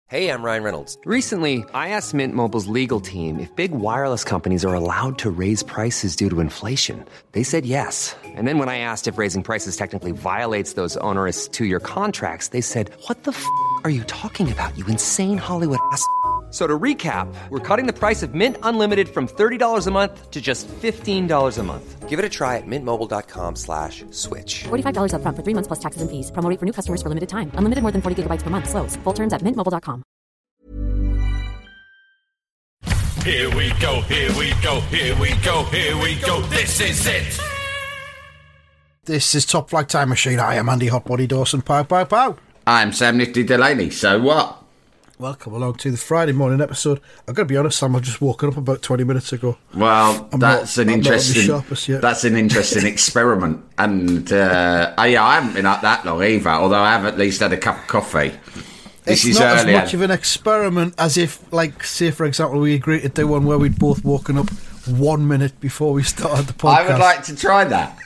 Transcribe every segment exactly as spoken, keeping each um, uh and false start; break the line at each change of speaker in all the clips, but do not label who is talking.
Hey, I'm Ryan Reynolds.
Recently, I asked Mint Mobile's legal team if big wireless companies are allowed to raise prices due to inflation. They said yes. And then when I asked if raising prices technically violates those onerous two-year contracts, they said, what the f*** are you talking about, you insane Hollywood ass f- So to recap, we're cutting the price of Mint Unlimited from thirty dollars a month to just fifteen dollars a month.
Give it a try at mintmobile.com slash switch.
forty-five dollars up front for three months plus taxes and fees. Promo rate for new customers for limited time. Unlimited more than forty gigabytes per month. Slows full terms at mint mobile dot com.
Here we go, here we go, here we go, here we go. This is it.
This is Top Flight Time Machine. I am Andy Hotbody Dawson. Pow, pow, pow.
I'm Sam Nifty Delaney. So what?
Welcome along to the Friday morning episode. I've got to be honest, Sam, I've just woken up about twenty minutes ago.
Well,
I'm
that's
not,
an
I'm
interesting.
Not
that's an interesting experiment, and uh, I, yeah, I haven't been up that long either. Although I have at least had a cup of coffee. This
it's
is
not
earlier.
as much of an experiment as if, like, say for example, we agreed to do one where we'd both woken up one minute before we started the podcast.
I would like to try that.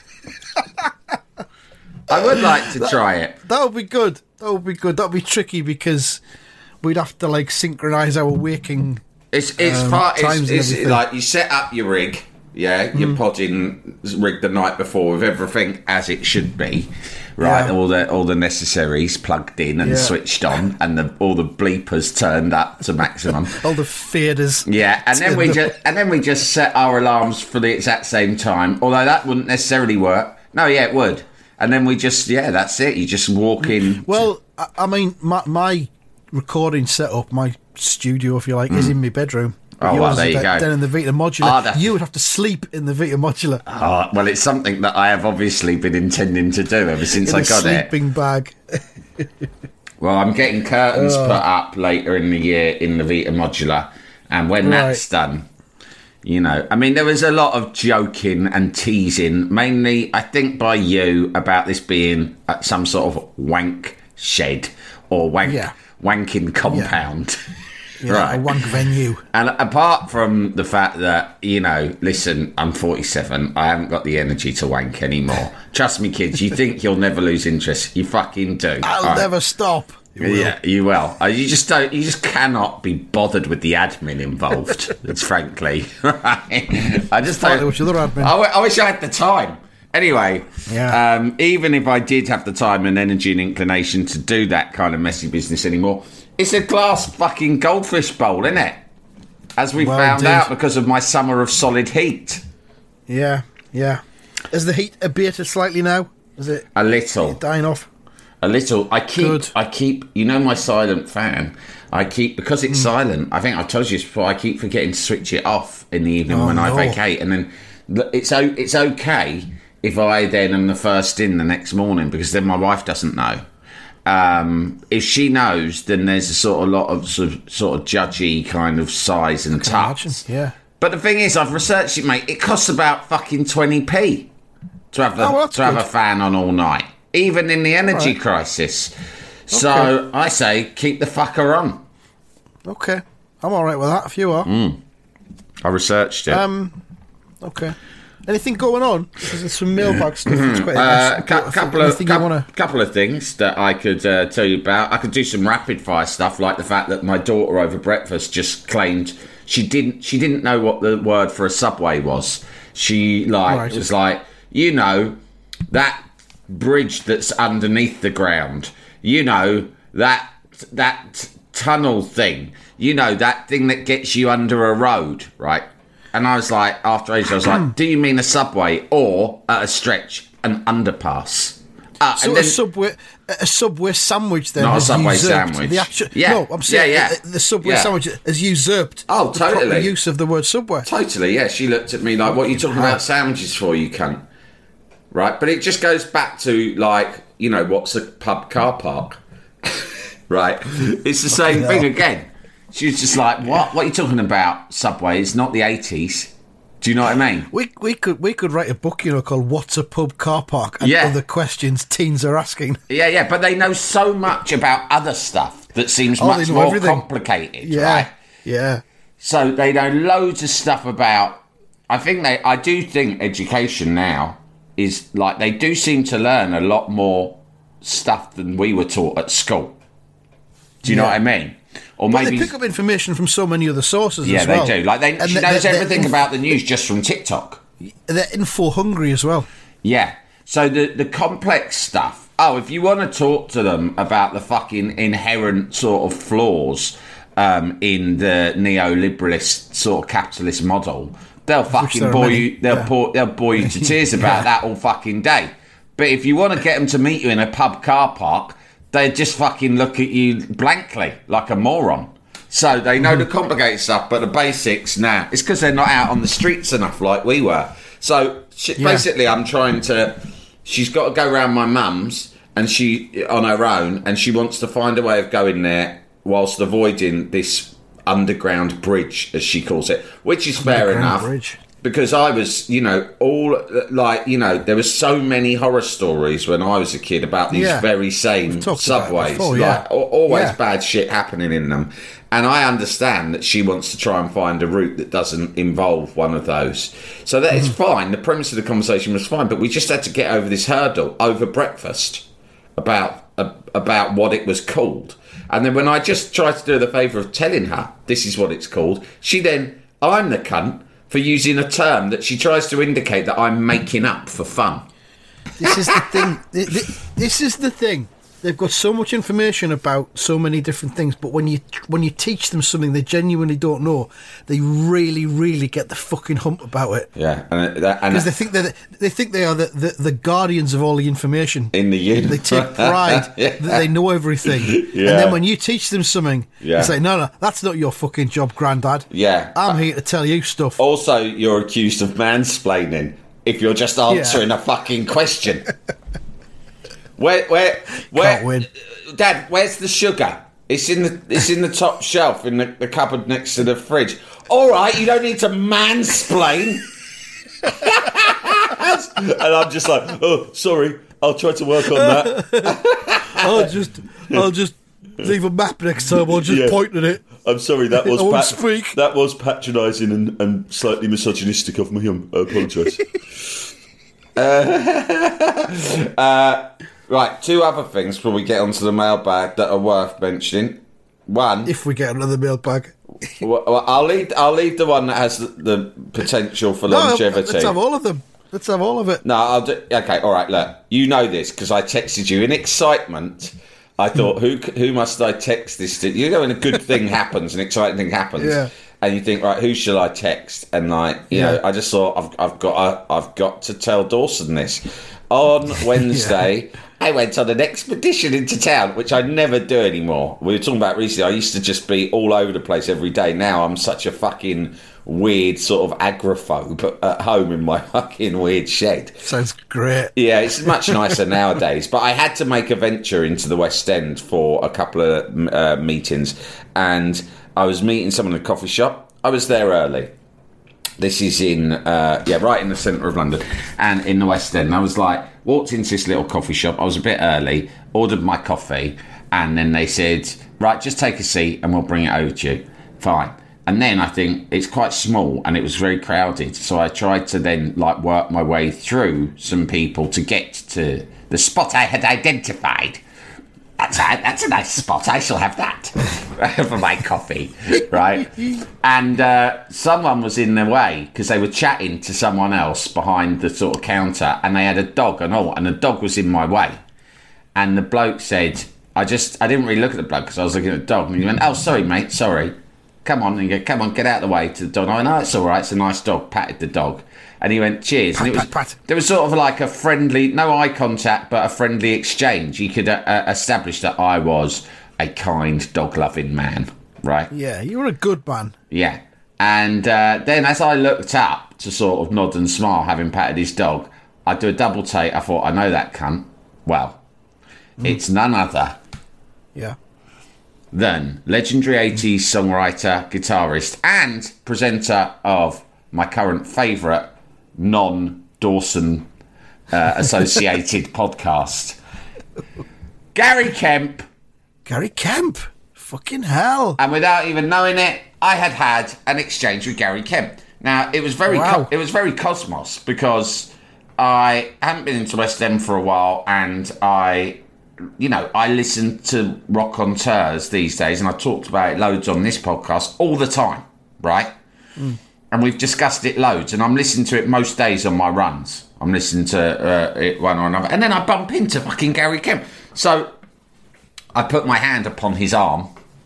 I would like to
that,
try it.
That would be good. That would be good. That would be tricky because we'd have to like synchronise our waking.
It's it's
um,
far.
times
It's,
and
it's like you set up your rig. Yeah, your mm. podding rig the night before with everything as it should be. Right,
yeah.
all the all the necessaries plugged in and
yeah.
switched on, and the, all the bleepers turned up to maximum.
All the faders.
Yeah, and then we just and then we just set our alarms for the exact same time. Although that wouldn't necessarily work. No, yeah, it would. And then we just yeah, that's it. You just walk in.
Well, I, I mean, my my recording setup, my studio, if you like, mm. is in my bedroom.
Oh, well, there you
go. Then in the Vita Modular. Oh, you would have to sleep in the Vita Modular.
Oh, well, it's something that I have obviously been intending to do ever since
in
I
a
got it.
sleeping bag.
Well, I'm getting curtains
oh.
put up later in the year in the Vita Modular. And when right. that's done, you know, I mean, there was a lot of joking and teasing, mainly, I think, by you about this being at some sort of wank shed or wank
yeah.
wanking compound.
Yeah. Yeah, right. A wank venue.
And apart from the fact that, you know, listen, I'm forty-seven, I haven't got the energy to wank anymore. Trust me, kids, you think you'll never lose interest. You fucking do.
I'll
right.
never stop.
You yeah, you will. Uh, you just don't. You just cannot be bothered with the admin involved. It's frankly, right? I just don't.
Which other admin?
I, w- I wish I had the time. Anyway,
yeah.
um, even if I did have the time and energy and inclination to do that kind of messy business anymore, it's a glass fucking goldfish bowl, isn't it? As we well, found indeed. out because of my summer of solid heat.
Yeah, yeah. Is the heat abated slightly now? Is it
a little
dying off?
A little. I keep.
Good.
I keep. You know my silent fan. I keep because it's mm. silent. I think I've told you this before. I keep forgetting to switch it off in the evening oh, when
no.
I vacate, and then it's it's okay if I then am the first in the next morning because then my wife doesn't know. Um, if she knows, then there's a sort of lot of sort of, sort of judgy kind of size and touch.
Yeah.
But the thing is, I've researched it, mate. It costs about fucking twenty p to have the,
oh, well,
to have a fan on all night, even in the energy right. crisis. So okay. I say, keep the fucker on.
Okay, I'm all right with that. If you are,
mm. I researched it.
Um, okay. Anything going on? There's some mailbag stuff. It's quite
uh, a cu- couple of cu-
wanna...
couple of things that I could uh, tell you about. I could do some rapid fire stuff, like the fact that my daughter over breakfast just claimed she didn't she didn't know what the word for a subway was. She like right. was like, you know, that bridge that's underneath the ground. You know that that tunnel thing. You know that thing that gets you under a road, right? And I was like, after ages, I was like, do you mean a subway or, at a stretch, an underpass? Uh,
so
and then,
a subway a subway sandwich then
not
has
a subway
usurped
sandwich.
The actual,
yeah.
No, I'm saying
yeah, yeah.
the, the subway
yeah.
sandwich has usurped
oh, totally.
the proper use of the word subway.
Totally, yeah. She looked at me like, what are you talking about sandwiches for, you cunt? Right? But it just goes back to, like, you know, what's a pub car park? Right? It's the same thing again. She was just like, what? What are you talking about, Subway? It's not the eighties. Do you know what I mean?
We we could we could write a book, you know, called What's a Pub Car Park? And
yeah.
other questions teens are asking.
Yeah, yeah, but they know so much about other stuff that seems oh, much more everything. complicated,
yeah.
right?
Yeah.
So they know loads of stuff about... I think they... I do think education now is, like, they do seem to learn a lot more stuff than we were taught at school. Do you yeah. know what I mean? or
But
maybe
they pick up information from so many other sources
yeah,
as well.
they do. Like they,
And
she
they-
knows
they're-
everything
they're
about the news just from TikTok.
They're info hungry as well.
Yeah. So the the complex stuff. Oh, if you want to talk to them about the fucking inherent sort of flaws um, in the neoliberalist sort of capitalist model, they'll fucking
there are
bore
many,
you. They'll
yeah.
bore, they'll bore you to tears about
Yeah.
that all fucking day. But if you want to get them to meet you in a pub car park, they just fucking look at you blankly like a moron. So they know the complicated stuff, but the basics, nah. It's because they're not out on the streets enough like we were. So she,
Yeah.
basically, I'm trying to. She's got to go round my mum's, and she on her own, and she wants to find a way of going there whilst avoiding this underground bridge, as she calls it, which is fair
Underground
enough.
bridge.
Because I was, you know, all like, you know, there were so many horror stories when I was a kid about these
Yeah.
very same
We've talked about it
subways,
before, yeah.
like al- always
Yeah.
bad shit happening in them. And I understand that she wants to try and find a route that doesn't involve one of those. So that is fine. The premise of the conversation was fine, but we just had to get over this hurdle over breakfast about uh, about what it was called. And then when I just tried to do her the favour of telling her this is what it's called, she then, I'm the cunt for using a term that she tries to indicate that I'm making up for fun.
This is the thing. Th- th- This is the thing. They've got so much information about so many different things, but when you when you teach them something they genuinely don't know, they really, really get the fucking hump about it.
Yeah, and, that, and
Because they think they they think they are the, the, the guardians of all the information.
in the universe,
They take pride
Yeah.
that they know everything.
Yeah.
And then when you teach them something,
Yeah.
you say, no, no, that's not your fucking job, Grandad.
Yeah.
I'm here to tell you stuff.
Also, you're accused of mansplaining if you're just answering
Yeah.
a fucking question. Where, where, where,
Can't win.
Dad? Where's the sugar? It's in the, it's in the top shelf in the, the cupboard next to the fridge. All right, you don't need to mansplain. And I'm just like, oh, sorry, I'll try to work on that.
I'll just, I'll just leave a map next time. I'll just
Yeah.
point at it.
I'm sorry, that was
I won't
pat-
speak.
that was patronising and, and slightly misogynistic of me. I apologise. uh, uh, right, two other things before we get onto the mailbag that are worth mentioning. One,
If we get another mailbag.
well, well, I'll leave. I'll leave the one that has the, the potential for
No,
longevity.
let's have all of them. Let's have all of it.
No, I'll do. Okay, all right. Look, you know this because I texted you in excitement. I thought, who who must I text this to? You know, when a good thing happens, an exciting thing happens,
Yeah.
and you think, right, who shall I text? And like, you
Yeah.
know, I just thought, I've I've got I, I've got to tell Dawson this. On Wednesday, I went on an expedition into town, which I never do anymore. We were talking about recently. I used to just be all over the place every day. Now I'm such a fucking weird sort of agoraphobe at home in my fucking weird shed.
Sounds great.
Yeah, it's much nicer nowadays. But I had to make a venture into the West End for a couple of uh, meetings, and I was meeting someone in a coffee shop. I was there early. This is in, uh, yeah, right in the centre of London, and in the West End. And I was like, walked into this little coffee shop. I was a bit early, ordered my coffee, and then they said, right, just take a seat and we'll bring it over to you. Fine. And then I think it's quite small and it was very crowded. So I tried to then like work my way through some people to get to the spot I had identified. That's a, that's a nice spot. I shall have that for my coffee, right? And uh, someone was in their way because they were chatting to someone else behind the sort of counter, and they had a dog and all, and the dog was in my way. And the bloke said, I just, I didn't really look at the bloke because I was looking at the dog. And he went, oh, sorry, mate, sorry. Come on, and you go, come on, get out of the way to the dog. And I went, oh, it's all right, it's a nice dog. Patted the dog. And he went, cheers.
Pat,
and it was,
pat, pat.
there was sort of like a friendly, no eye contact, but a friendly exchange. He could uh, uh, establish that I was a kind, dog-loving man, right?
Yeah, you're a good man.
Yeah. And uh, then as I looked up to sort of nod and smile, having patted his dog, I do a double take. I thought, I know that cunt. Well,
Mm.
it's none other
Yeah.
than legendary eighties songwriter, guitarist, and presenter of my current favourite non-Dawson uh, associated podcast, Gary Kemp.
Gary Kemp. Fucking hell.
And without even knowing it, I had had an exchange with Gary Kemp. Now, it was very
Wow.
co- it was very cosmos because I hadn't been into West End for a while, and I you know, I listen to raconteurs these days, and I talked about it loads on this podcast all the time, right? Mm. And we've discussed it loads, and I'm listening to it most days on my runs. I'm listening to uh, it one or another. And then I bump into fucking Gary Kemp. So I put my hand upon his arm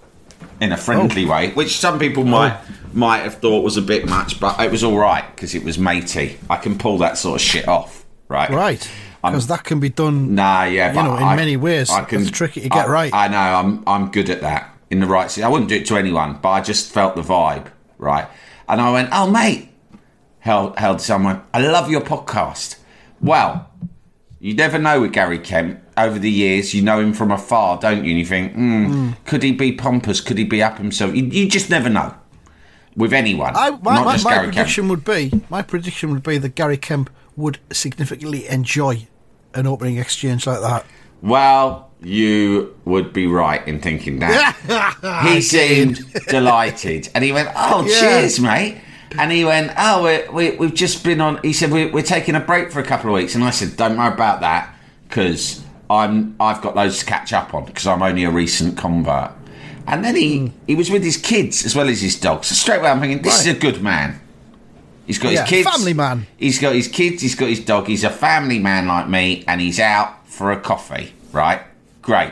in a friendly oh. way, which some people might oh. might have thought was a bit much, but it was all right because it was matey. I can pull that sort of shit off, right?
Right. Because that can be done
nah, yeah,
you know, in
I,
many ways.
I can,
It's tricky to get
I,
right.
I know, I'm I'm good at that. In the right... I wouldn't do it to anyone, but I just felt the vibe, right? And I went, oh, mate, held, held someone, I love your podcast. Well, you never know with Gary Kemp. Over the years, you know him from afar, don't you? And you think, mm, mm. could he be pompous? Could he be up himself? You, you just never know with anyone.
I, my
not
my,
just
my
Gary
prediction
Kemp.
would be my prediction would be that Gary Kemp would significantly enjoy an opening exchange like that.
Well, you would be right in thinking that. He seemed delighted, and he went, "Oh, yeah. cheers, mate." And he went, "Oh, we're, we, we've just been on." He said, we're, "We're taking a break for a couple of weeks," and I said, "Don't worry about that, because I'm I've got loads to catch up on because I'm only a recent convert." And then he, mm. he was with his kids as well as his dog. So straight away I'm thinking, this right. is a good man. He's got
yeah,
his kids.
Family man.
He's got his kids, he's got his dog. He's a family man like me, and he's out for a coffee, right? Great.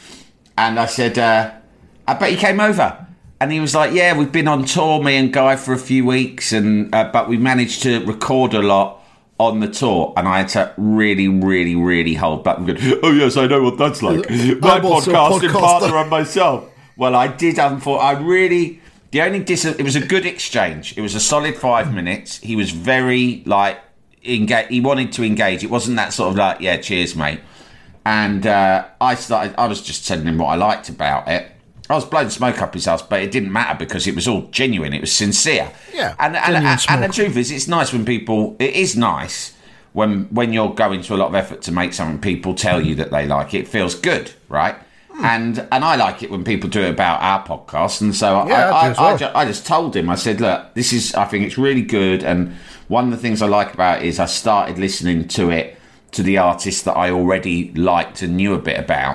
And I said, uh, I bet he came over. And he was like, yeah, we've been on tour, me and Guy, for a few weeks, and uh, but we managed to record a lot on the tour. And I had to really, really, really hold back and go, oh, yes, I know what that's like. My podcasting partner and myself. Well, I did, unfortunately. I really... The only dis- it was a good exchange. It was a solid five minutes. He was very, like, engage. He wanted to engage. It wasn't that sort of like, yeah, cheers, mate. And uh, I started, I was just telling him what I liked about it. I was blowing smoke up his ass, but it didn't matter because it was all genuine. It was sincere.
Yeah.
And and, and, and the truth is, it's nice when people, it is nice when when you're going to a lot of effort to make something, people tell you that they like it. It feels good, right? And and I like it when people do it about our podcast. And so
yeah,
I, I,
I, well.
I, ju- I just told him, I said, look, this is, I think it's really good. And one of the things I like about it is I started listening to it to the artists that I already liked and knew a bit about.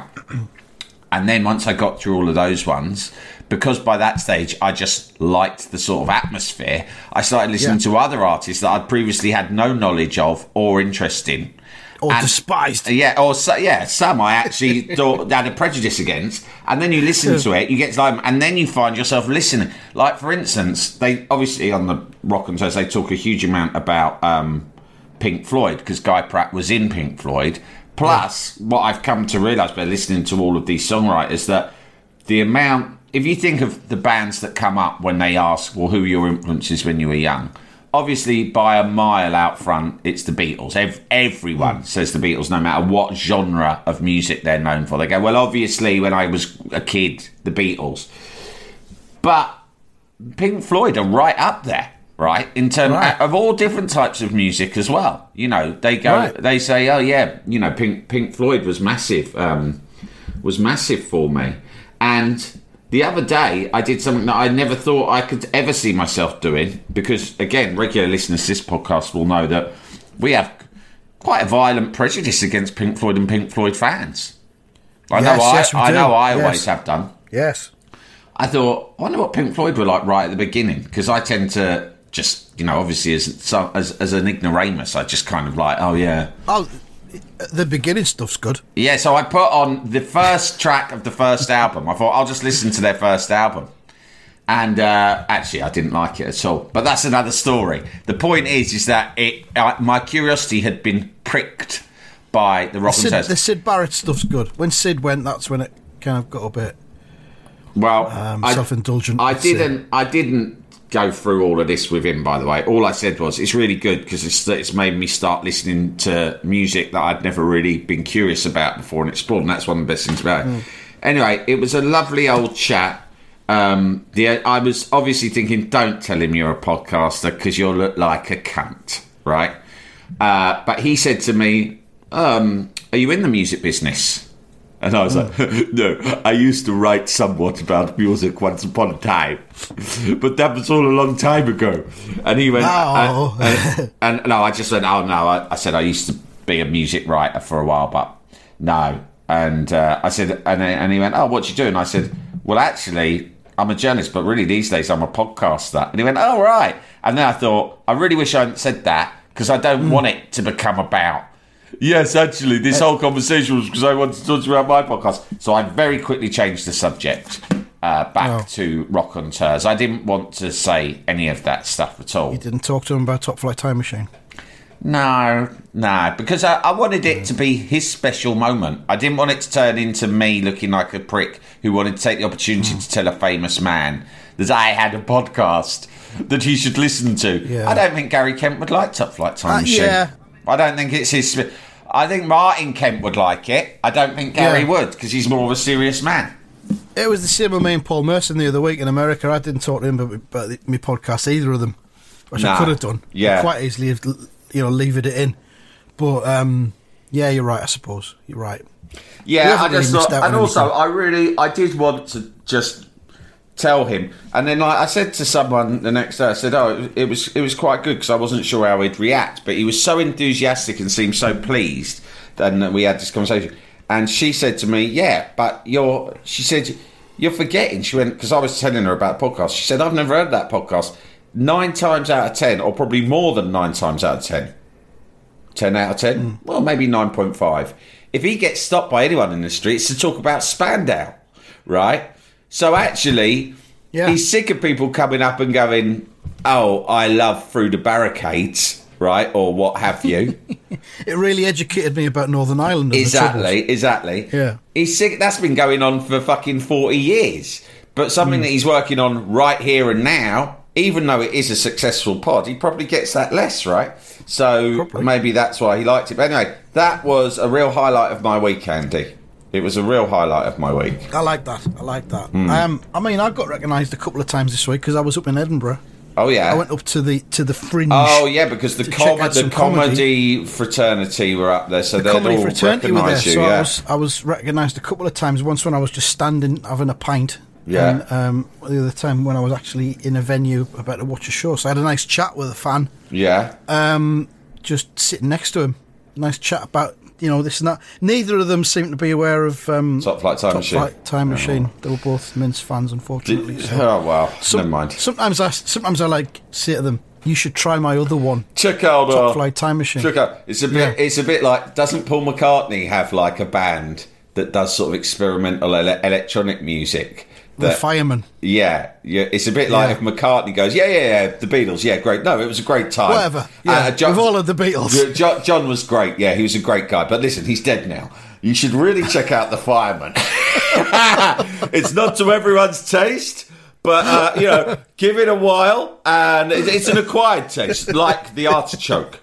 And then once I got through all of those ones, because by that stage I just liked the sort of atmosphere, I started listening yeah. to other artists that I'd previously had no knowledge of or interest in.
Or
and,
despised.
Yeah, or so, yeah, some I actually thought had a prejudice against. And then you listen to it, you get to like, and then you find yourself listening. Like, for instance, they obviously on the Rock and Toast, they talk a huge amount about um, Pink Floyd, because Guy Pratt was in Pink Floyd. Plus, yeah. what I've come to realise by listening to all of these songwriters, that the amount, if you think of the bands that come up when they ask, well, who were your influences when you were young? Obviously, by a mile out front, it's the Beatles. Ev- everyone mm. says the Beatles, no matter what genre of music they're known for. They go, well, obviously, when I was a kid, the Beatles. But Pink Floyd are right up there, right? In terms right. of all different types of music as well. You know, they go, right. they say, oh, yeah, you know, Pink Pink Floyd was massive, um, was massive for me. And the other day, I did something that I never thought I could ever see myself doing, because, again, regular listeners to this podcast will know that we have quite a violent prejudice against Pink Floyd and Pink Floyd fans. I
yes,
know I,
yes, we
I,
do.
know I
yes.
always have done.
Yes.
I thought, I wonder what Pink Floyd were like right at the beginning, because I tend to just, you know, obviously as, as as an ignoramus, I just kind of like, oh, yeah.
Oh, the beginning stuff's good.
Yeah, so I put on the first track of the first album. I thought, I'll just listen to their first album. And uh, actually, I didn't like it at all. But that's another story. The point is, is that it uh, my curiosity had been pricked by the Rock and Toast.
The Syd Barrett stuff's good. When Sid went, that's when it kind of got a bit
well,
um,
I,
self-indulgent.
I didn't. I didn't go through all of this with him, by the way. All I said was, it's really good because it's, it's made me start listening to music that I'd never really been curious about before and explored, and that's one of the best things about it. Mm. Anyway, it was a lovely old chat. Um, the I was obviously thinking, don't tell him you're a podcaster because you'll look like a cunt, right? Uh, but he said to me, um, are you in the music business? And I was like, no, I used to write somewhat about music once upon a time. But that was all a long time ago. And he went,
no.
and, and, and no, I just went, oh no, I, I said I used to be a music writer for a while, but no, And uh, I said, and, and he went, oh, what you doing? I said, well, actually, I'm a journalist, but really these days I'm a podcaster. And he went, oh, right. And then I thought, I really wish I hadn't said that, because I don't mm. want it to become about, yes, actually, this whole conversation was because I wanted to talk to you about my podcast. So I very quickly changed the subject uh, back oh. to Rock on Tours. I didn't want to say any of that stuff at all.
You didn't talk to him about Top Flight Time Machine?
No, no, because I, I wanted it to be his special moment. I didn't want it to turn into me looking like a prick who wanted to take the opportunity mm. to tell a famous man that I had a podcast that he should listen to. Yeah. I don't think Gary Kemp would like Top Flight Time
uh,
Machine.
Yeah.
I don't think it's his... I think Martin Kemp would like it. I don't think Gary yeah. would, because he's more of a serious man.
It was the same with me and Paul Merson the other week in America. I didn't talk to him about, about my podcast, either of them, which nah. I could have done.
Yeah.
I quite easily have, you know, levered it in. But, um, yeah, you're right, I suppose. You're right.
Yeah, I just thought... And also, I really... I did want to just... tell him, and then like, I said to someone the next day, I said, oh, it was it was quite good because I wasn't sure how he'd react, but he was so enthusiastic and seemed so pleased. Then we had this conversation, and she said to me, yeah, but you're she said, you're forgetting. She went, because I was telling her about the podcast, she said, I've never heard that podcast. Nine times out of ten, or probably more than nine times out of ten, ten out of ten, mm. well, maybe nine point five, if he gets stopped by anyone in the streets to talk about Spandau, right? So actually, yeah. he's sick of people coming up and going, oh, I love Through the Barricades, right? Or what have you.
It really educated me about Northern Ireland. And
exactly, the exactly.
Yeah.
He's sick. That's been going on for fucking forty years. But something mm. that he's working on right here and now, even though it is a successful pod, he probably gets that less, right? So probably. Maybe that's why he liked it. But anyway, that was a real highlight of my week, Andy. It was a real highlight of my week.
I like that. I like that. Mm. Um, I mean, I got recognised a couple of times this week because I was up in Edinburgh.
Oh yeah,
I went up to the to the Fringe.
Oh yeah, because the com- the comedy, comedy fraternity were up there, so
the
they'd
comedy
all
fraternity were there.
You,
so
yeah.
I was I was recognised a couple of times. Once when I was just standing having a pint.
Yeah.
And um, the other time when I was actually in a venue about to watch a show, so I had a nice chat with a fan.
Yeah.
Um, just sitting next to him, nice chat about. You know, this and that. Neither of them seem to be aware of um,
Top Flight Time
Top
Machine.
Flight Time Machine. Oh. They were both Mince fans, unfortunately.
Did,
so.
Oh well,
Some,
never mind.
Sometimes I, sometimes I like say to them, "You should try my other one."
Check out
Top
uh,
Flight Time Machine.
Check out. It's a bit. Yeah. It's a bit like. Doesn't Paul McCartney have like a band that does sort of experimental ele- electronic music?
The Fireman.
Yeah, yeah. It's a bit like yeah. if McCartney goes, yeah, yeah, yeah, the Beatles, yeah, great. No, it was a great time.
Whatever. Yeah, uh, John, with all of the Beatles.
John, John was great. Yeah, he was a great guy. But listen, he's dead now. You should really check out the Fireman. It's not to everyone's taste, but uh, you know, give it a while, and it's an acquired taste, like the artichoke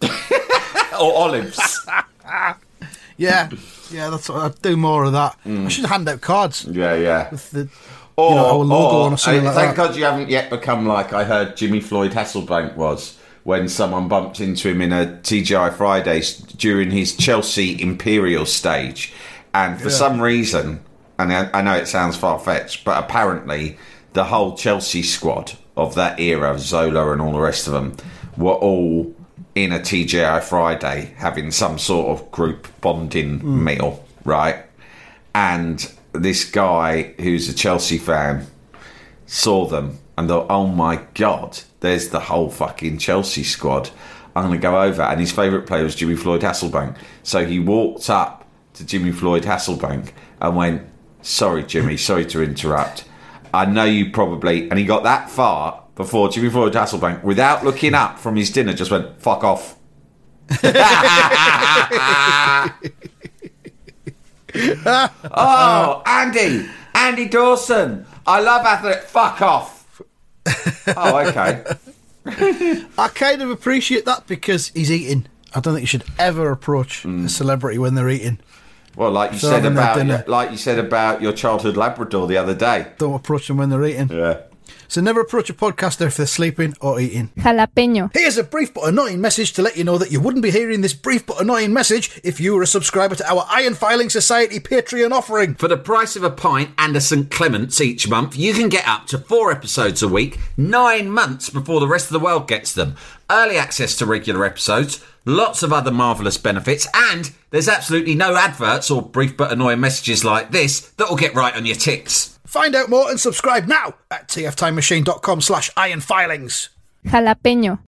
or olives.
Yeah. Yeah, that's what I'd do more of that. Mm. I should hand out cards.
Yeah, yeah.
With the or, you know, our logo
or,
on or something
I,
like
thank
that.
God you haven't yet become like I heard Jimmy Floyd Hasselbank was when someone bumped into him in a T G I Fridays during his Chelsea Imperial stage. And for yeah. some reason, and I, I know it sounds far-fetched, but apparently the whole Chelsea squad of that era, Zola and all the rest of them, were all in a T G I Friday having some sort of group bonding mm. meal, right? And this guy who's a Chelsea fan saw them and thought, oh my God, there's the whole fucking Chelsea squad. I'm going to go over. And his favourite player was Jimmy Floyd Hasselbank. So he walked up to Jimmy Floyd Hasselbank and went, sorry, Jimmy, sorry to interrupt. I know you probably... And he got that far before Jimmy Floyd Hasselbank, without looking up from his dinner, just went, fuck off. Oh, Andy, Andy Dawson. I love athlete. Fuck off. Oh, okay.
I kind of appreciate that because he's eating. I don't think you should ever approach mm. a celebrity when they're eating.
Well, like you so said about like you said about your childhood Labrador the other day.
Don't approach them when they're eating.
Yeah.
So never approach a podcaster if they're sleeping or eating.
Jalapeño.
Here's a brief but annoying message to let you know that you wouldn't be hearing this brief but annoying message if you were a subscriber to our Iron Filing Society Patreon offering.
For the price of a pint and a Saint Clement's each month, you can get up to four episodes a week, nine months before the rest of the world gets them. Early access to regular episodes, lots of other marvellous benefits, and there's absolutely no adverts or brief but annoying messages like this that will get right on your tits.
Find out more and subscribe now at tftimemachine.com slash iron filings.
Jalapeño.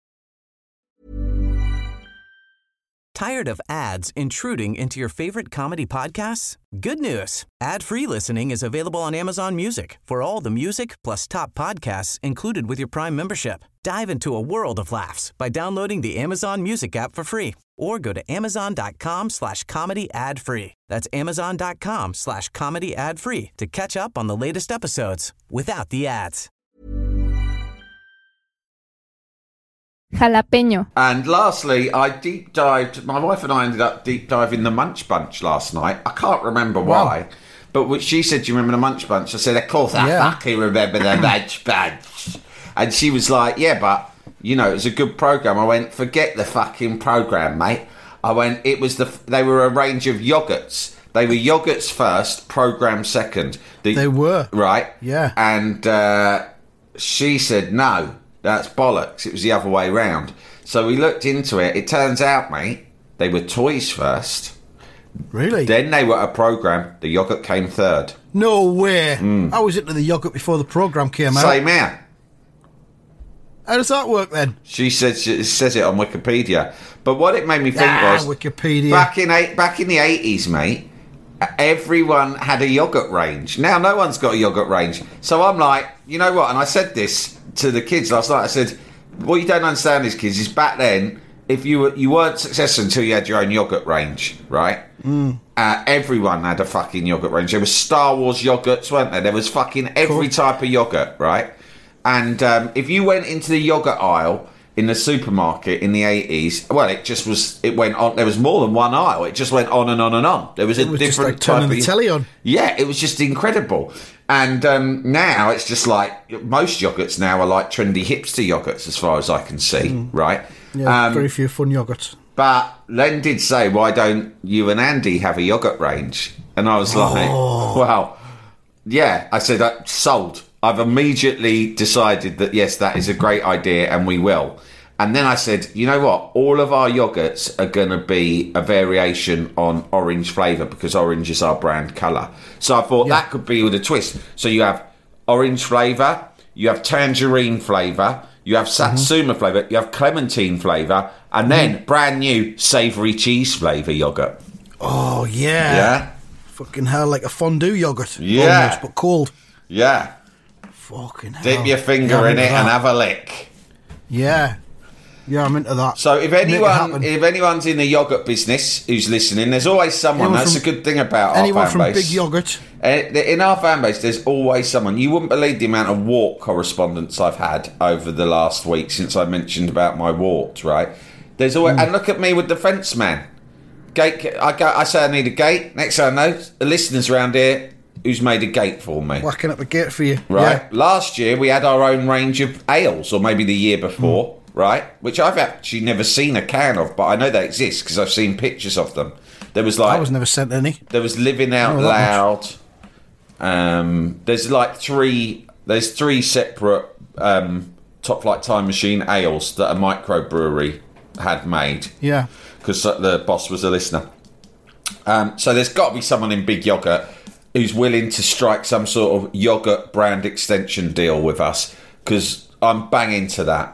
Tired of ads intruding into your favorite comedy podcasts? Good news. Ad-free listening is available on Amazon Music for all the music plus top podcasts included with your Prime membership. Dive into a world of laughs by downloading the Amazon Music app for free or go to amazon.com slash comedy ad free. That's amazon.com slash comedy ad free to catch up on the latest episodes without the ads.
Jalapeño.
And lastly, I deep dived, my wife and I ended up deep diving the Munch Bunch last night. I can't remember why, wow. but what she said, do you remember the Munch Bunch? I said, of course, I yeah. fucking remember the Munch Bunch. And she was like, yeah, but, you know, it was a good programme. I went, forget the fucking programme, mate. I went, it was the, they were a range of yogurts. They were yogurts first, programme second. The,
they were.
Right?
Yeah.
And uh, she said, no. That's bollocks. It was the other way round. So we looked into it. It turns out, mate, they were toys first.
Really?
Then they were a programme. The yoghurt came third.
No way.
Mm.
I was into the yoghurt before the programme came out.
Same here.
How does that work then?
She says it says it on Wikipedia. But what it made me think
ah,
was
Wikipedia.
Back in eight, back in the eighties, mate, everyone had a yoghurt range. Now no one's got a yoghurt range. So I'm like, you know what? And I said this to the kids last night. I said, what you don't understand is, kids, is back then, if you were, you weren't successful until you had your own yoghurt range, right?
Mm.
Uh, everyone had a fucking yoghurt range. There was Star Wars yoghurts, weren't there? There was fucking every cool. type of yoghurt, right? And um, if you went into the yoghurt aisle in the supermarket in the eighties, well, it just was, it went on, there was more than one aisle. It just went on and on and on. There was a
it was
different
just like
type of
the telly on.
Yeah, it was just incredible. And um, now it's just like, most yogurts now are like trendy hipster yogurts as far as I can see, mm. right?
Yeah,
um,
very few fun yogurts.
But Len did say, why don't you and Andy have a yogurt range? And I was like,
oh.
well, yeah. I said, uh, sold. I've immediately decided that, yes, that is a great idea and we will. And then I said, you know what? All of our yogurts are going to be a variation on orange flavour because orange is our brand colour. So I thought yeah. that could be with a twist. So you have orange flavour, you have tangerine flavour, you have satsuma mm-hmm. flavour, you have clementine flavour, and then mm. brand new savoury cheese flavour yoghurt.
Oh, yeah.
Yeah?
Fucking hell, like a fondue yoghurt.
Yeah.
Almost, but cold.
Yeah.
Fucking hell.
Dip your finger
yeah,
in it and have a lick.
Yeah. Yeah, I'm into that.
So if anyone, if anyone's in the yoghurt business who's listening, there's always someone.
Anyone
That's
from,
a good thing about our fan base.
Anyone from Big Yoghurt.
In our fan base, there's always someone. You wouldn't believe the amount of wart correspondence I've had over the last week since I mentioned about my wart, right? There's always, mm. and look at me with the fence man. Gate. I go. I say I need a gate. Next thing I know, the listeners around here who's made a gate for me.
Whacking up a gate for you.
Right.
Yeah.
Last year we had our own range of ales, or maybe the year before. Mm. Right, which I've actually never seen a can of, but I know they exist because I've seen pictures of them. There was like
I was never sent any.
There was Living Out Loud. Um, there's like three. There's three separate um, Top Flight Time Machine ales that a microbrewery had made.
Yeah,
because the boss was a listener. Um, so there's got to be someone in Big Yoghurt who's willing to strike some sort of yogurt brand extension deal with us because I'm banging to that.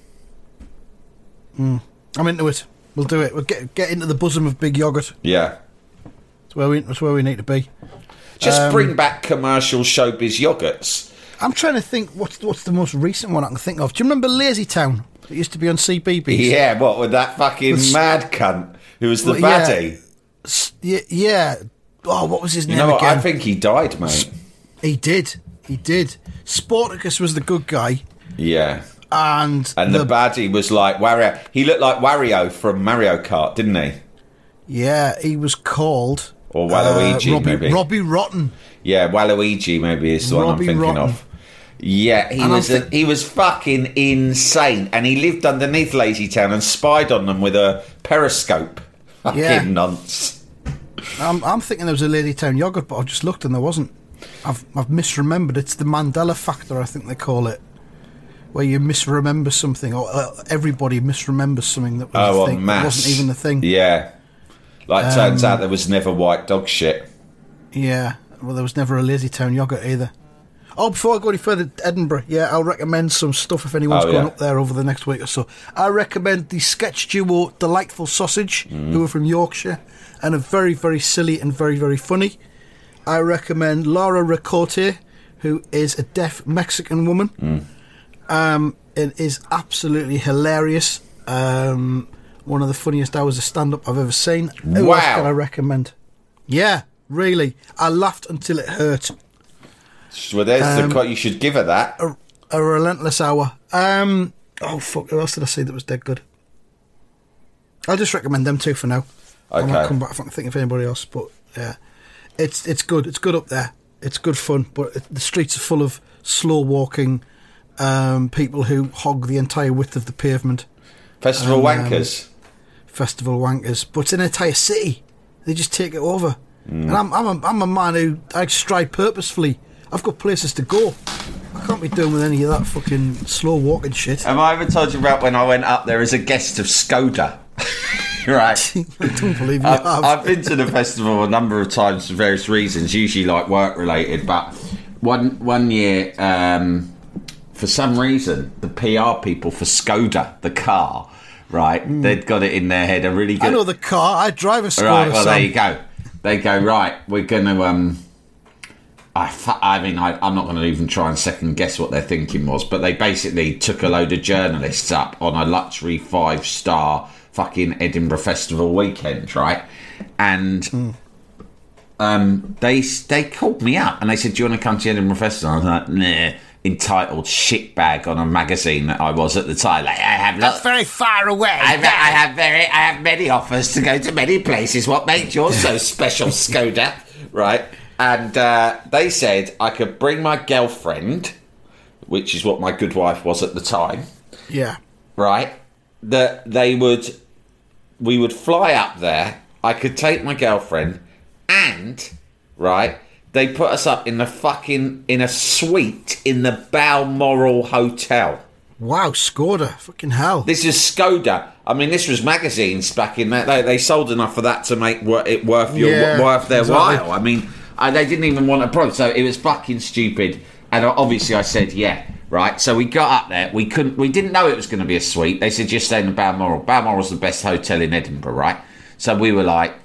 Mm. I'm into it. We'll do it. We'll get get into the bosom of Big Yoghurt.
Yeah,
that's where we that's where we need to be.
Just
um,
bring back commercial showbiz yogurts.
I'm trying to think what's what's the most recent one I can think of. Do you remember Lazy Town? It used to be on C B B S.
Yeah, what with that fucking the, mad cunt who was the well, baddie?
Yeah, yeah. Oh, what was his
you
name
know
again?
I think he died, mate.
He did. He did. Sportacus was the good guy.
Yeah.
And,
and the, the baddie was like Wario. He looked like Wario from Mario Kart, didn't he?
Yeah, he was called...
Or Waluigi,
uh, Robbie,
maybe.
Robbie Rotten.
Yeah, Waluigi maybe is the
Robbie
one I'm thinking
Rotten.
of. Yeah, he and was th- a, he was fucking insane. And he lived underneath Lazy Town and spied on them with a periscope. Fucking
yeah.
nonce.
I'm, I'm thinking there was a Lazy Town yoghurt, but I've just looked and there wasn't. I've, I've misremembered. It's the Mandela factor, I think they call it. where you misremember something, or uh, everybody misremembers something that was
Oh,
a
en
thing. It
masse.
wasn't even a thing.
Yeah. Like, turns
Um,
out there was never white dog shit.
Yeah, well, there was never a Lazy Town yogurt either. Oh, before I go any further, Edinburgh, yeah, I'll recommend some stuff if anyone's
Oh,
going
yeah.
up there over the next week or so. I recommend the sketch duo Delightful Sausage,
Mm.
who are from Yorkshire, and are very, very silly and very, very funny. I recommend Laura Ricote, who is a deaf Mexican woman.
Mm.
Um, it is absolutely hilarious. Um, one of the funniest hours of stand-up I've ever seen. Who
Wow.
else can I recommend? Yeah, really. I laughed until it hurt.
Well, there's
Um,
the quote. You should give her that.
A, a relentless hour. Um, oh, fuck. Who else did I see that was dead good? I'll just recommend them two for now. I might
Okay.
come back if I can think of anybody else. But, yeah. It's it's good. It's good up there. It's good fun. But it, the streets are full of slow-walking um, people who hog the entire width of the pavement.
Festival
and, um,
wankers.
Festival wankers. But it's an entire city. They just take it over.
Mm.
And I'm, I'm, a, I'm a man who I stride purposefully. I've got places to go. I can't be doing with any of that fucking slow walking shit.
Have I ever told you about when I went up there as a guest of Skoda? Right.
I don't believe you
I've,
have.
I've been to the festival a number of times for various reasons, usually like work related. But one one year, um, for some reason, the P R people for Skoda, the car, right, mm. they'd got it in their head. A really good.
I know the car. I drive a Skoda.
Right. Well,
Sam.
there you go. They go right. We're going to. Um, I, I mean, I, I'm not going to even try and second guess what their thinking was, but they basically took a load of journalists up on a luxury five star fucking Edinburgh Festival weekend, right? And mm. um, they they called me up and they said, "Do you want to come to the Edinburgh Festival?" I was like, "Nah." Entitled shitbag on a magazine that I was at the time. Like, I have
That's very far away.
I, I have very, I have many offers to go to many places. What makes yours so special, Skoda? Right? And uh, they said I could bring my girlfriend, which is what my good wife was at the time.
Yeah.
Right? That they would, we would fly up there. I could take my girlfriend, and right, they put us up in the fucking in a suite in the Balmoral Hotel.
Wow, Skoda, fucking hell!
This is Skoda. I mean, this was magazines back in that. They, they sold enough for that to make it worth your
yeah,
worth their
exactly.
while. I mean, I, they didn't even want a product, so it was fucking stupid. And obviously, I said yeah, right. So we got up there. We couldn't. We didn't know it was going to be a suite. They said just stay in the Balmoral. Balmoral's the best hotel in Edinburgh, right? So we were like,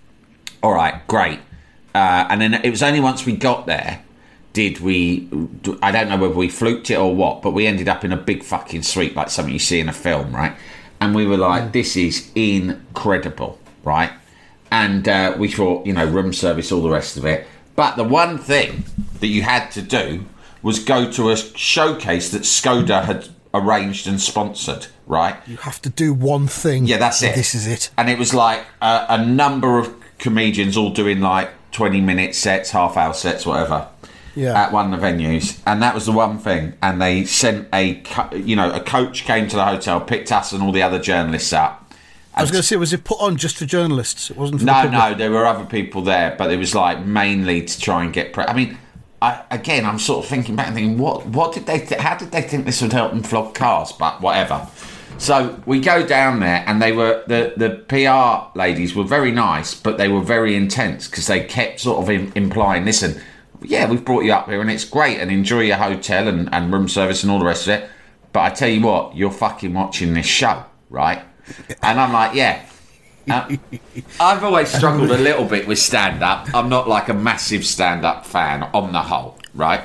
all right, great. Uh, and then it was only once we got there did we, I don't know whether we fluked it or what, but we ended up in a big fucking suite like something you see in a film, right? And we were like, this is incredible, right? And uh, we thought, you know, room service, all the rest of it. But the one thing that you had to do was go to a showcase that Skoda had arranged and sponsored, right?
You have to do one thing.
Yeah, that's it.
This is it.
And it was like a, a number of comedians all doing like twenty minute sets, half hour sets, whatever,
yeah.
at one of the venues. And that was the one thing. And they sent a, co- you know, a coach came to the hotel, picked us and all the other journalists up.
I was going to say, was it put on just for journalists? It wasn't for
no,
the public?
No, there were other people there, but it was like mainly to try and get. Pre- I mean, I, again, I'm sort of thinking back and thinking, what, what did they? Th- how did they think this would help them flog cars? But whatever. So we go down there, and they were the, the P R ladies were very nice, but they were very intense because they kept sort of in, implying, "Listen, yeah, we've brought you up here, and it's great, and enjoy your hotel and, and room service and all the rest of it. But I tell you what, you're fucking watching this show, right?" And I'm like, "Yeah." Uh, I've always struggled a little bit with stand-up. I'm not like a massive stand-up fan on the whole, right?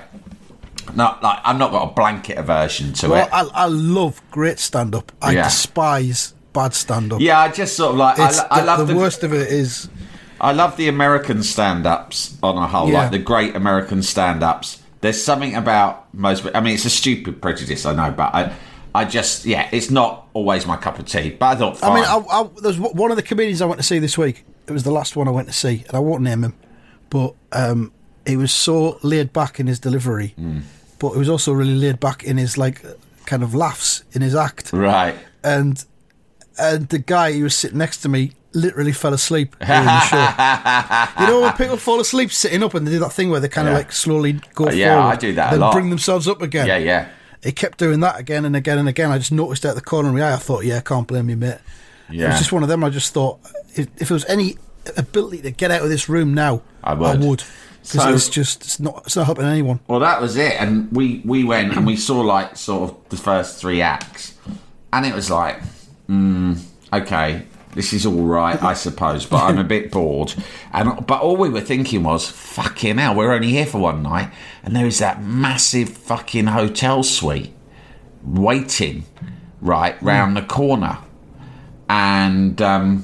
Not like I've not got a blanket aversion to
well,
it.
I, I love great stand-up. I
Yeah.
despise bad stand-up.
Yeah, I just sort of like I,
It's
I
the,
love
the,
the,
worst of it is
I love the American stand-ups on a whole,
Yeah.
like the great American stand-ups. There's something about most. I mean, it's a stupid prejudice, I know, but I, I just yeah, it's not always my cup of tea. But I thought, fine.
I mean, I, I, there's one of the comedians I went to see this week. It was the last one I went to see, and I won't name him, but um, he was so laid back in his delivery,
mm.
but he was also really laid back in his like kind of laughs in his act.
Right.
And and the guy who was sitting next to me literally fell asleep during the show. You know when people fall asleep sitting up and they do that thing where they kind of
Yeah.
like slowly go
Uh,
forward,
yeah, I do that a
then
lot.
bring themselves up again.
Yeah, yeah.
he kept doing that again and again and again. I just noticed it at the corner of my eye. I thought, yeah, I can't blame you, mate.
Yeah.
It was just one of them. I just thought, if, if there was any ability to get out of this room now, I would. I would. Because so, it's just it's not it's not helping anyone.
Well, that was it, and we we went and we saw like sort of the first three acts, and it was like, mm, okay, this is all right, I suppose, but I'm a bit bored. And but all we were thinking was, fucking hell, we're only here for one night, and there is that massive fucking hotel suite waiting right round the corner, and. um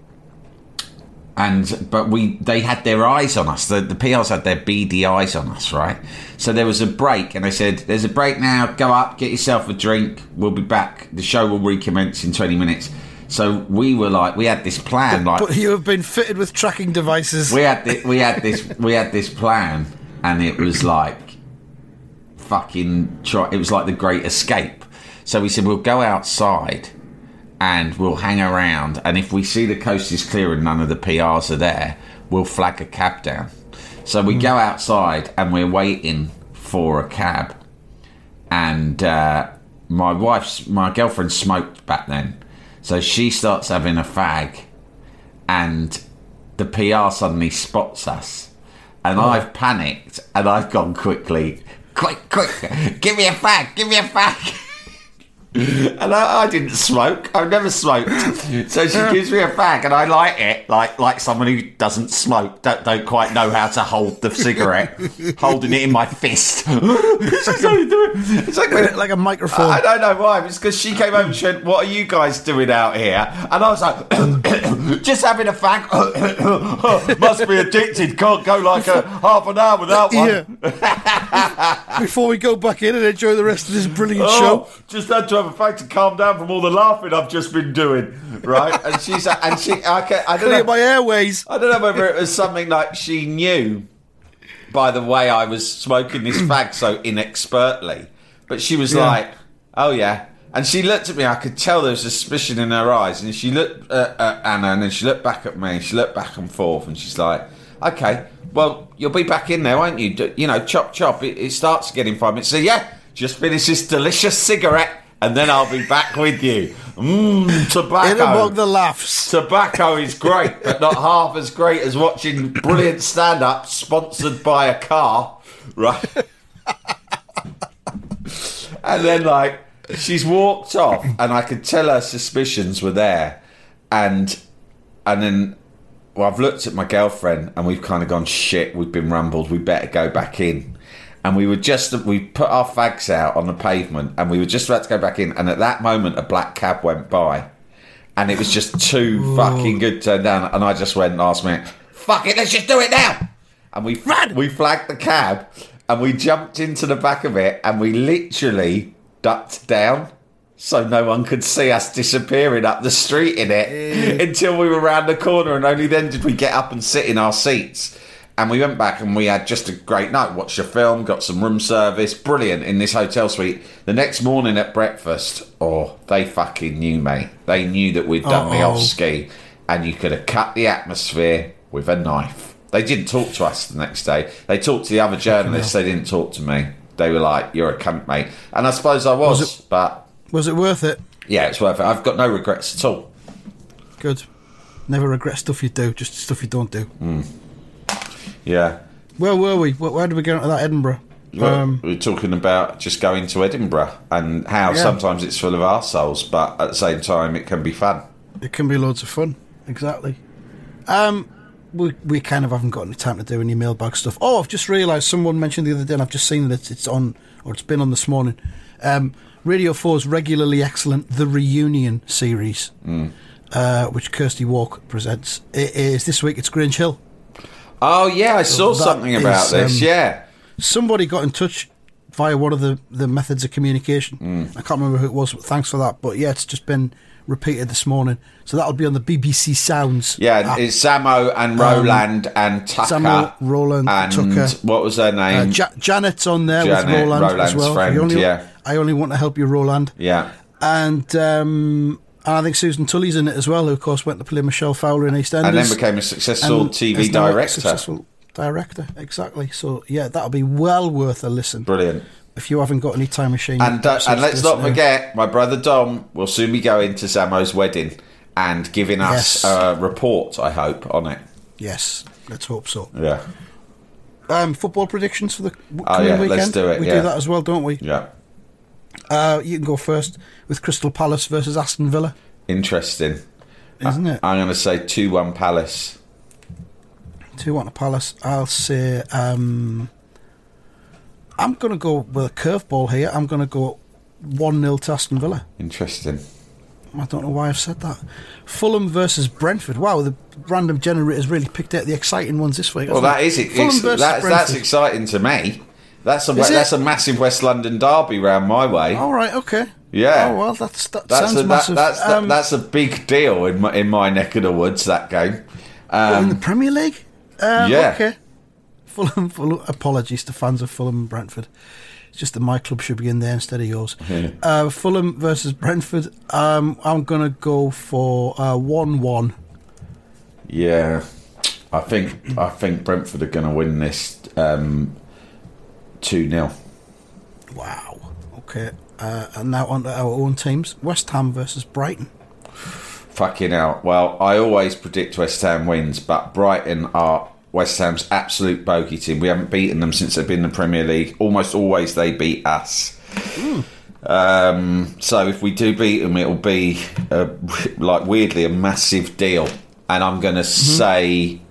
And but we they had their eyes on us. The, the P Rs had their beady eyes on us, right? So there was a break, and they said, "There's a break now. Go up, get yourself a drink. We'll be back. The show will recommence in twenty minutes." So we were like, we had this plan,
but,
like.
But you have been fitted with tracking devices.
We had the, we had this we had this plan, and it was like, fucking. Try, it was like the Great Escape. So we said we'll go outside. And we'll hang around, and if we see the coast is clear and none of the P Rs are there, we'll flag a cab down. So we mm. go outside, and we're waiting for a cab. And uh, my wife's, my girlfriend smoked back then, so she starts having a fag, and the P R suddenly spots us, and oh. I've panicked, and I've gone quickly, quick, quick, give me a fag, give me a fag. And I, I didn't smoke. I've never smoked. So she gives me a fag, and I light it like like someone who doesn't smoke, don't, don't quite know how to hold the cigarette, holding it in my fist. It's like, it's like,
like a microphone.
I don't know why. It's because she came over and she went, "What are you guys doing out here?" And I was like, "Just having a fag." Must be addicted. Can't go like a half an hour without one.
Yeah. Before we go back in and enjoy the rest of this brilliant
oh,
show.
Just had to have a fag to calm down from all the laughing I've just been doing, right? And she's and she, I, can, I don't
Clear
know,
my airways.
I don't know whether it was something like she knew by the way I was smoking this fag so inexpertly, but she was yeah. like, "Oh yeah," and she looked at me. I could tell there was suspicion in her eyes, and she looked at uh, Anna, and then she looked back at me. She looked back and forth, and she's like, "Okay, well, you'll be back in there, won't you? You know, chop chop. It, it starts again in five minutes." So yeah, just finish this delicious cigarette. And then I'll be back with you. Mmm, tobacco.
In among the laughs.
Tobacco is great, but not half as great as watching brilliant stand-up sponsored by a car, right? And then, like, she's walked off, and I could tell her suspicions were there. And and then, well, I've looked at my girlfriend, and we've kind of gone, shit, we've been rumbled, we better go back in. And we were just, we put our fags out on the pavement, and we were just about to go back in, and at that moment a black cab went by, and it was just too Ooh. fucking good to turn down, and I just went last minute, fuck it, let's just do it now! And we Run! we flagged the cab, and we jumped into the back of it, and we literally ducked down, so no one could see us disappearing up the street in it, yeah. until we were round the corner, and only then did we get up and sit in our seats. And we went back and we had just a great night. Watched a film, got some room service. Brilliant in this hotel suite. The next morning at breakfast, oh, they fucking knew, mate. They knew that we'd done Uh-oh. the off-ski. And you could have cut the atmosphere with a knife. They didn't talk to us the next day. They talked to the other journalists. They didn't talk to me. They were like, you're a cunt, mate. And I suppose I was, was it, but...
Was it worth it?
Yeah, it's worth it. I've got no regrets at all.
Good. Never regret stuff you do, just stuff you don't do.
Mm. Yeah.
Where were we? Where did we get into that Edinburgh?
Well,
um,
we were talking about just going to Edinburgh and how yeah. sometimes it's full of arseholes, but at the same time it can be fun.
It can be loads of fun, exactly. Um, we we kind of haven't got any time to do any mailbag stuff. Oh, I've just realised someone mentioned the other day, and I've just seen that it's on, or it's been on this morning. Um, Radio four's regularly excellent The Reunion series, mm. uh, which Kirsty Walk presents. It is this week. It's Grange Hill.
Oh, yeah, I saw so something about is, this, um, yeah.
Somebody got in touch via one of the, the methods of communication. Mm. I can't remember who it was, but thanks for that. But, yeah, it's just been repeated this morning. So that'll be on the B B C Sounds
Yeah,
app.
It's Samo and Roland um, and Tucker.
Samo, Roland,
and
Tucker.
What was her name?
Uh, ja- Janet's on there
Janet,
with Roland
Roland's
as well.
friend,
I only,
yeah.
I only want to help you, Roland.
Yeah.
And... Um, And I think Susan Tully's in it as well, who, of course, went to play Michelle Fowler in EastEnders.
And then became a successful T V director.
Successful director, exactly. So, yeah, that'll be well worth a listen.
Brilliant.
if you haven't got any time machine.
And, uh, and let's not
now.
forget, my brother Dom will soon be going to Zamo's wedding and giving us
Yes.
a report, I hope, on it.
Yes, let's hope so.
Yeah.
Um, football predictions for the w-
Oh,
coming
yeah,
weekend.
let's do it,
We
yeah.
do that as well, don't we?
Yeah.
Uh, you can go first with Crystal Palace versus Aston Villa,
Interesting.
isn't it?
I'm going to say two one Palace.
two one to Palace. I'll say um, I'm going to go with a curveball here. I'm going to go one nil to Aston Villa.
Interesting.
I don't know why I've said that. Fulham versus Brentford. Wow, the random generator's really picked out the exciting ones this week.
Well,
hasn't
that
it?
is it.
Fulham
It's-
versus
That's, that's
Brentford.
exciting to me. That's a
Is it?
that's a massive West London derby round my way.
All right, okay.
Yeah.
Oh well, that's that
That's
sounds
a, that,
massive.
that's that,
Um,
that's a big deal in my, in my neck of the woods. That game.
in the
Um,
Premier League. Um,
yeah.
Okay. Fulham, Fulham. Apologies to fans of Fulham and Brentford. It's just that my club should be in there instead of yours. Uh, Fulham versus Brentford. Um, I'm going to go for uh, one one.
yeah, I think I think Brentford are going to win this um, two nil.
Wow. Okay. Uh, and now on to our own teams. West Ham versus Brighton.
Fucking hell. Well, I always predict West Ham wins, but Brighton are West Ham's absolute bogey team. We haven't beaten them since they've been in the Premier League. Almost always they beat us.
Mm.
Um, so if we do beat them, it'll be uh, like weirdly a massive deal. And I'm going to
Mm-hmm.
say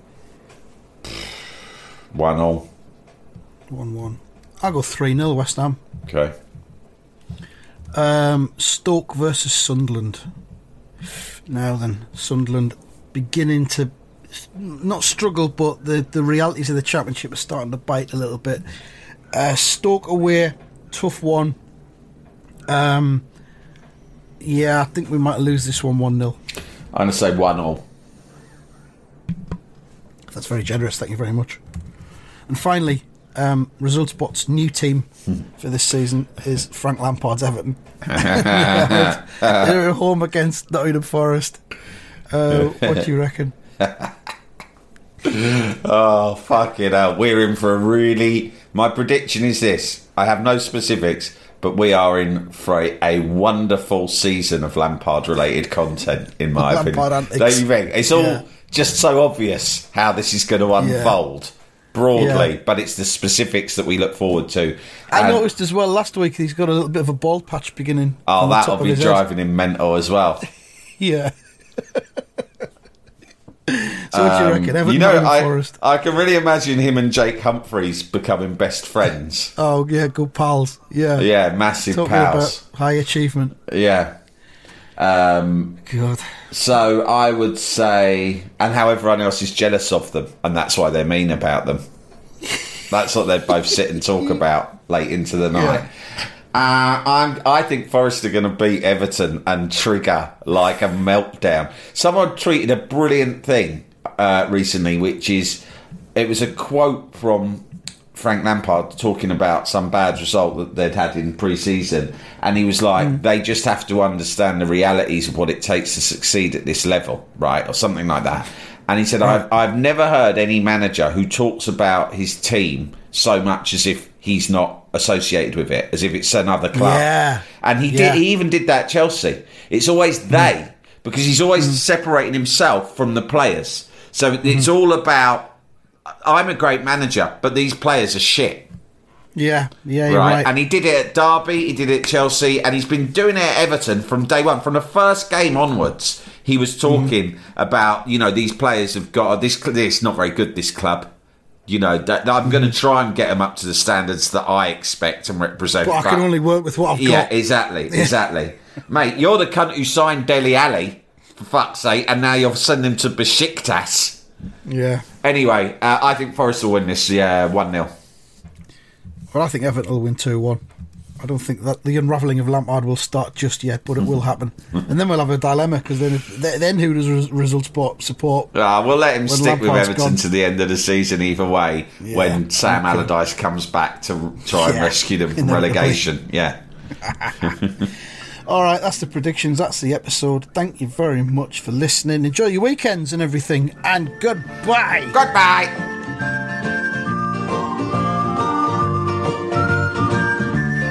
one all.
one one. I'll go three nil West Ham.
Okay.
Um, Stoke versus Sunderland. Now then, Sunderland beginning to not struggle, but the, the realities of the Championship are starting to bite a little bit. Uh, Stoke away, tough one. Um, yeah, I think we might lose this one one nil.
I'm going to say one all.
That's very generous, thank you very much. And finally, um, ResultSpot's new team for this season is Frank Lampard's Everton. They're at home against Nottingham Forest. Uh, what do you reckon?
Oh, fucking hell. We're in for a really... My prediction is this. I have no specifics, but we are in for a, a wonderful season of Lampard-related content, in my
Lampard
opinion.
antics.
Don't you think? It's all
Yeah.
just so obvious how this is going to unfold broadly,
Yeah.
but it's the specifics that we look forward to.
I
And-
noticed as well last week he's got a little bit of a bald patch beginning.
Oh,
on the
that'll
top of
be
his head.
driving him mental as well.
Yeah. So what do you reckon? Everton,
Um, you know,
Nottingham
I,
Forest.
I can really imagine him and Jake Humphreys becoming best friends.
Oh yeah, good pals. Yeah.
Yeah, massive
Talking
pals.
about high achievement.
Yeah. Um,
God.
so I would say, and how everyone else is jealous of them, and that's why they're mean about them. That's what they both sit and talk about late into the night. Uh, I'm, I think Forest are going to beat Everton and trigger like a meltdown. Someone tweeted a brilliant thing uh, recently, which is, it was a quote from Frank Lampard talking about some bad result that they'd had in pre-season, and he was like, mm. they just have to understand the realities of what it takes to succeed at this level, right, or something like that. And he said, I've, I've never heard any manager who talks about his team so much as if he's not associated with it, as if it's another club.
Yeah.
And he
Yeah.
did. He even did that at Chelsea. It's always they, because he's always mm. separating himself from the players. So mm. it's all about, I'm a great manager, but these players are shit.
Yeah, yeah, you're
Right?
right.
And he did it at Derby, he did it at Chelsea, and he's been doing it at Everton from day one. From the first game onwards, he was talking mm. about, you know, these players have got, this, this not very good, this club. You know, that, that I'm going to try and get them up to the standards that I expect and represent.
But I can only work with what I've
yeah,
got.
exactly, exactly. Mate, you're the cunt who signed Dele Alli, for fuck's sake, and now you're sending him to Besiktas.
Yeah.
Anyway, uh, I think Forest will win this, yeah, one nil.
Well, I think Everton will win two one. I don't think that the unravelling of Lampard will start just yet, but it will happen. And then we'll have a dilemma, because then, if, then who does ResultSpot support?
Uh, we'll let him stick
Lampard's
with Everton
gone.
to the end of the season either way,
Yeah,
when Sam
okay.
Allardyce comes back to try and
Yeah,
rescue them from
inevitably.
relegation. Yeah.
All right, that's the predictions. That's the episode. Thank you very much for listening. Enjoy your weekends and everything. And goodbye.
Goodbye.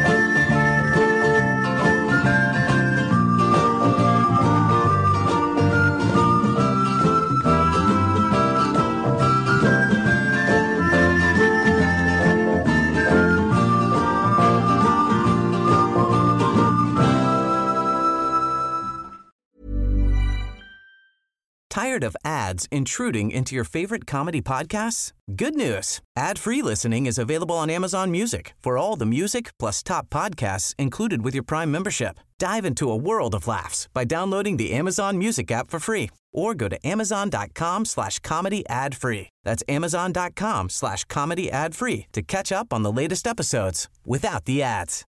Tired of ads intruding into your favorite comedy podcasts? Good news. Ad-free listening is available on Amazon Music for all the music plus top podcasts included with your Prime membership. Dive into a world of laughs by downloading the Amazon Music app for free or go to amazon.com slash comedy ad free. That's amazon.com slash comedy ad free to catch up on the latest episodes without the ads.